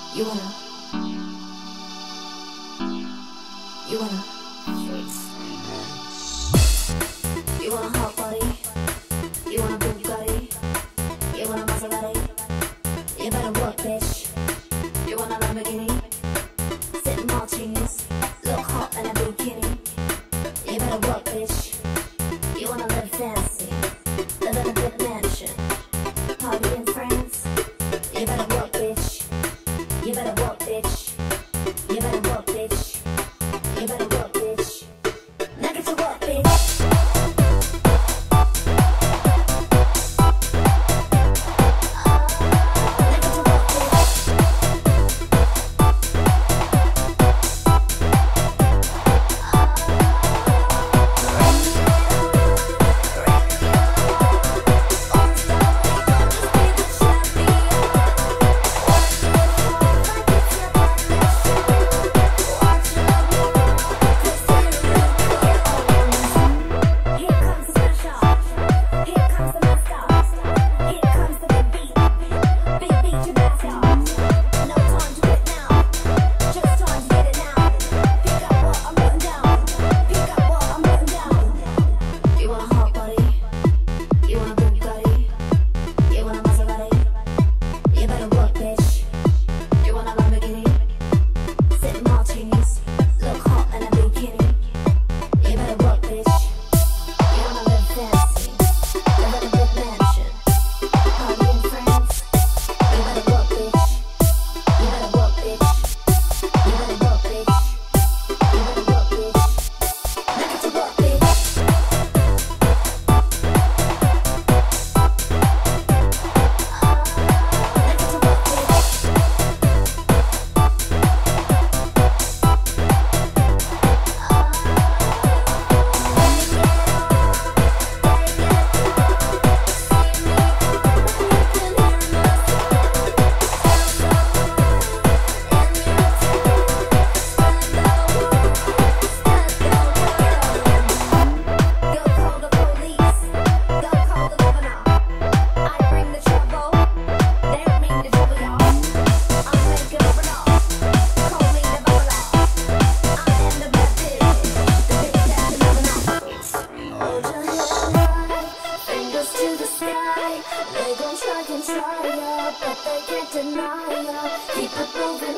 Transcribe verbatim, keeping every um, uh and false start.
You wanna, you wanna, you want a hot body, you want a Bugatti, you want a Maserati, you better work, bitch. You want a Lamborghini, sitting martinis, look hot in a bikini. You better work, bitch. You wanna live fancy, live in a big mansion, party in France. You better work, bitch. You better work, bitch. You better work, bitch. You better work, bitch. Now get to work, bitch. They gon' try and try ya, but they can't deny ya. Keep it moving.